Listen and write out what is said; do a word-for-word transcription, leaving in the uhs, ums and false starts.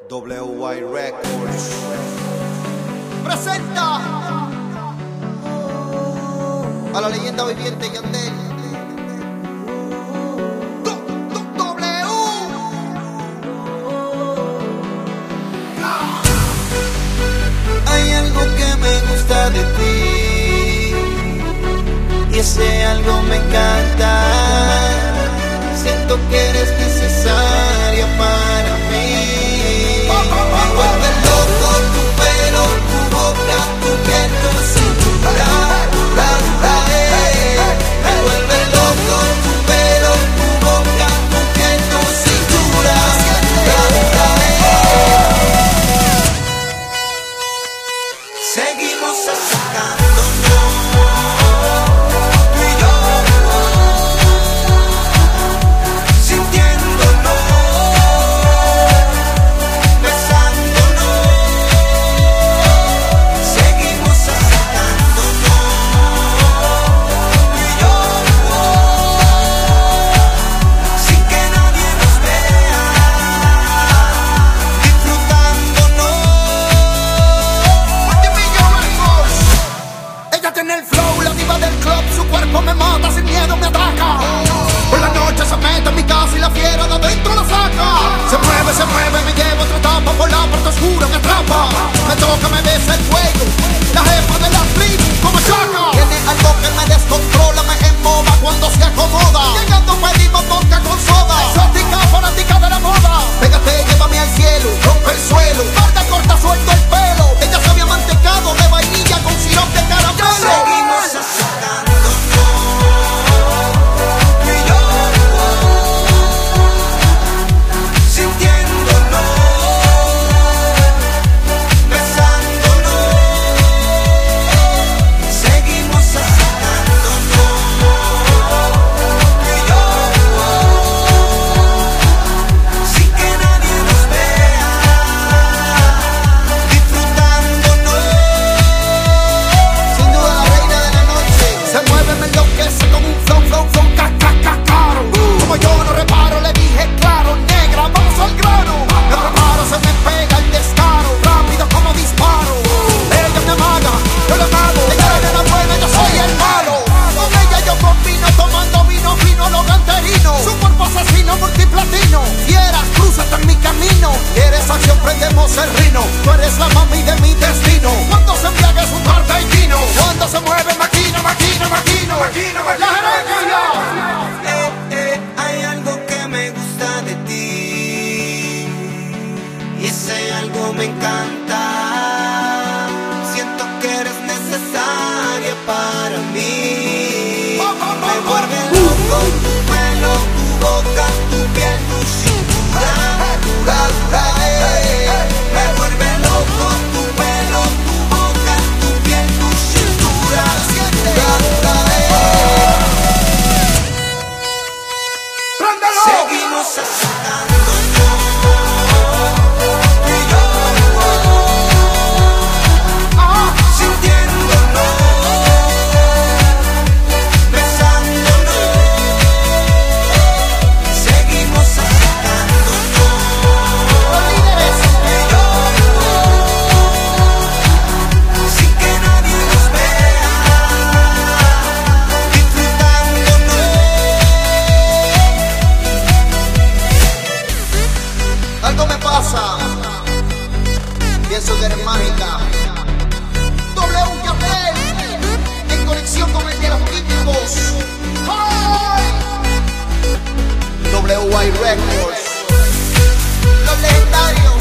W Y Records presenta a la leyenda viviente Yandel. W. Hay algo que me gusta de ti y ese algo me encanta. Siento que eres necesaria para mí. Me vuelve loco tu pelo, tu boca, tu piel, tu cintura. La, la, eh. Me vuelve loco tu pelo, tu boca, tu piel, tu cintura. La, la, eh. Seguimos acercándonos. Tiene el flow, la diva del club, su cuerpo me mata, sin miedo me ataca. Por la noche se mete en mi casa y la fiera de adentro la saca. Se mueve, se mueve, me lleva otra etapa, por la puerta oscura me atrapa. Me toca, me besa el cuello, la jefa de la flip como chaca. Tiene algo que me descontrola, me emboba cuando se acomoda. Llegando pedimos vodka con soda, exótica, fanática de la moda. Pégate, llévame al cielo, rompe el suelo, guarda corta, suelto el pelo. Ella se había mantecado de vainilla con sirope de caramelo. Seguimos acercándonos, tú y yo, sintiéndonos, besándonos. Seguimos acercándonos, tú y yo, sin que nadie nos vea, disfrutándonos. Sin duda la reina de la noche se mueve, me enloquece con un flow, flow, flow, ca, ca, ca, caro. Como yo no reparo, le dije claro, negra, vamos al grano. Me preparo, se me pega el descaro, rápido como disparo. Ella me amaga, yo la amado. Ella es la buena, yo soy el malo. Con ella yo combino, tomando vino, vino lo canterino. Su cuerpo asesino, multiplatino. Quieras, crúzate en mi camino. Quieres acción, prendemos el rino. Tú eres la mami de mi destino. Cuando se embriaga es un cartaitino. Cuando se mueve, maquina, maquina, maquino. Maquina, maquina. La jerarquía. Eh, eh, hay algo que me gusta de ti y ese algo me encanta. Siento que eres necesaria para mí. Me vuelve loco tu pelo, tu boca, tu piel, tu cintura. Dura, dura, eh. Me vuelve loco tu pelo, tu boca, tu piel, tu cintura. Dura, dura, eh. Seguimos acercándonos, tú y yo, sintiéndonos, besándonos. Seguimos acercándonos, tú y yo, sin que nadie nos vea, disfrutándonos. Algo me pasa, pienso que eres mágica. W Yandel, en conexión con el de los químicos. ¡Ay! W Y Records, los legendarios.